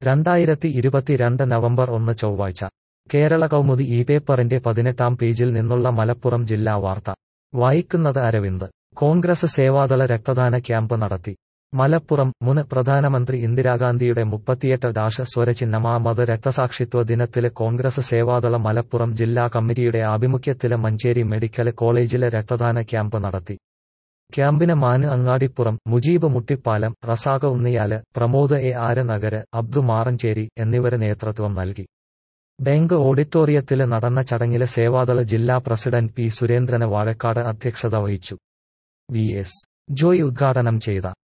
2022 November 1 ചൊവ്വാഴ്ച കേരള കൗമുദി ഈ പേപ്പറിന്റെ 18-ാം പേജിൽ നിന്നുള്ള മലപ്പുറം ജില്ലാ വാർത്ത വായിക്കുന്നത് അരവിന്ദ്. കോൺഗ്രസ് സേവാദള രക്തദാന ക്യാമ്പ് നടത്തി. മലപ്പുറം. മുൻ പ്രധാനമന്ത്രി ഇന്ദിരാഗാന്ധിയുടെ 38 സ്വരചിഹ്നമാമത് രക്തസാക്ഷിത്വ ദിനത്തില് കോൺഗ്രസ് സേവാദള മലപ്പുറം ജില്ലാ കമ്മിറ്റിയുടെ ആഭിമുഖ്യത്തില് മഞ്ചേരി മെഡിക്കല് കോളേജില് രക്തദാന ക്യാമ്പ് നടത്തി. ക്യാമ്പിന് മാന് അങ്ങാടിപ്പുറം, മുജീബ് മുട്ടിപ്പാലം, റസാഖ് ഉണ്ണിയാല്, പ്രമോദ് എ ആര് നഗര്, അബ്ദു മാറഞ്ചേരി എന്നിവര് നേതൃത്വം നൽകി. ബാങ്ക് ഓഡിറ്റോറിയത്തില് നടന്ന ചടങ്ങില് സേവാദള ജില്ലാ പ്രസിഡന്റ് പി സുരേന്ദ്രന് വാഴക്കാട് അധ്യക്ഷത വഹിച്ചു. വി എസ് ജോയ് ഉദ്ഘാടനം ചെയ്ത